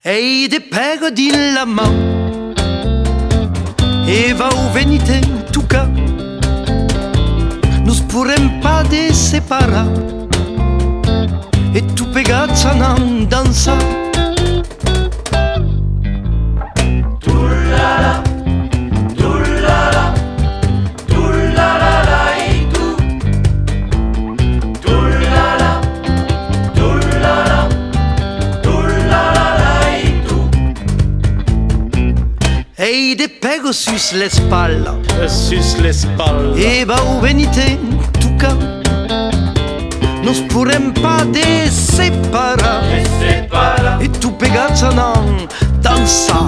Ei de pego din la mão e va o venite in tuca. Nos pourrem pas de separar e tu pegazza nan dansa. Tullala, tullala, tullala e tu. Tullala, tullala, tullala e tu. Ei de pego sus le spalla sus le spalle e va o venite in tuca. Nos pourrem pas de separar E separa, e tu pegazza nan dansa.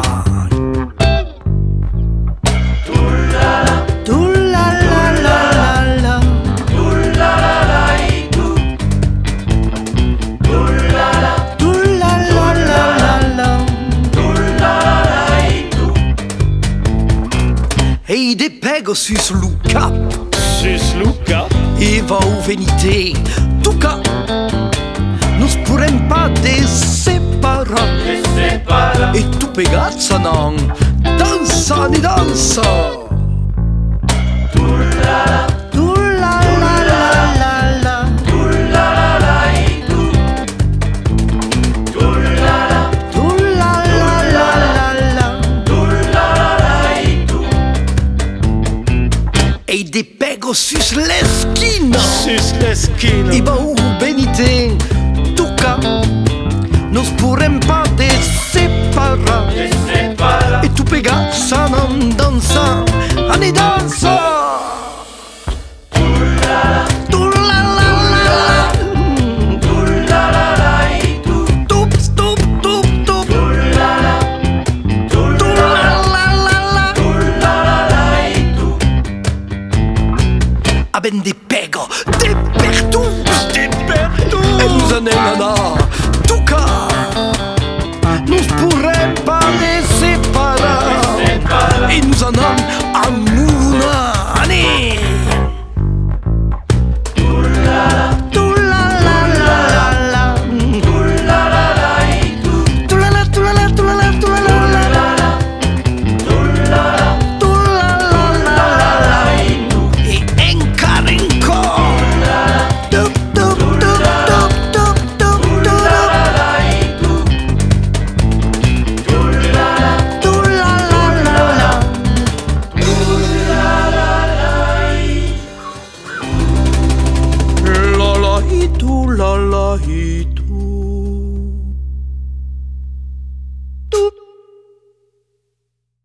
tullala, Tullala, tullala e tu. Tullala, tullala, tullala e tu. ei de pego sus Luca sus Luca e va o venite tuca. Nos pourrem pas de separar E separa, e tu pegazza nan dansa ni dansa. tullala, Tullala, tullala e tu. Tullala, tullala, tullala e tu. ei de pego sus l'esquina sus l'esquina e va o venite tuca. Nos pourrem pas de separar E separa, e tu pegazza nan dansa, ani dansa. tullala, Tullala, tullala e tu. tup, tup, tup, tup. Tullala, tullala, Tullala, tullala e tu. aben de pego, de pertus, de Bertou e nous en